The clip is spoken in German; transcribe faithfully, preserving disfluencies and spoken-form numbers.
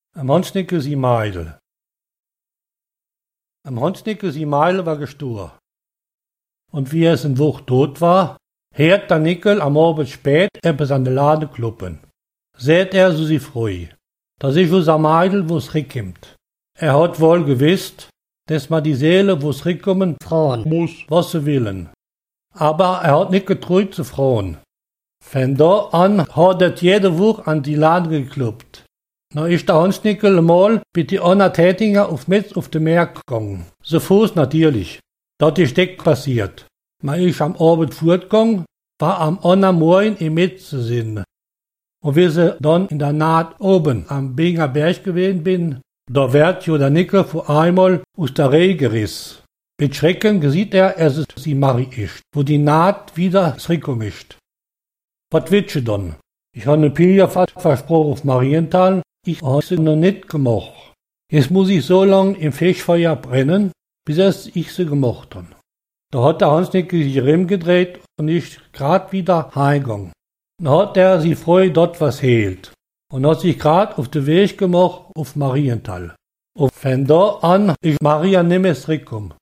Am Hansnicke sie Meidl. Am Hansnicke sie Meidl war gestor. Und wie es in Woche tot war, hört der Nickel am Abend spät etwas an de Lade kluppen. Seht er so sie freu. Das ist unser Meidl, wo's rickimt. Er hat wohl gewisst, dass ma die Seele, wo's rickommen, frauen muss, was sie willen. Aber er hat nicht getreut zu frauen. Von da an hat er jede Woche an die Lade gekloppt. Na ist der Hansnickel mal mit die Anna Tätinger auf mit auf de Meer gegangen. So Fuß natürlich. Dat ist dick passiert. Man ist am Abend fortgegangen, war am Anna Morgen im Mit zu sehen. Und wie sie dann in der Naht oben am Binger Berg gewesen bin, da wird jo der Nickel vor einmal aus der Reihe gerissen. Mit Schrecken gesieht er, es ist sie Mari ist, wo die Naht wieder zurückkommt. Was willst du dann? Ich habe ne Pilgerfahrt versprochen auf Marienthal, ich habe sie noch nicht gemacht. Jetzt muss ich so lang im Fegfeuer brennen, bis es ich sie gemacht habe. Da hat der Hansnickel sich Rimm gedreht und ist grad wieder heimgegangen. Dann hat er sie freu dort was hält und hat sich grad auf den Weg gemacht auf Marienthal. Und von da an ist Maria nimmer zurückgekommen.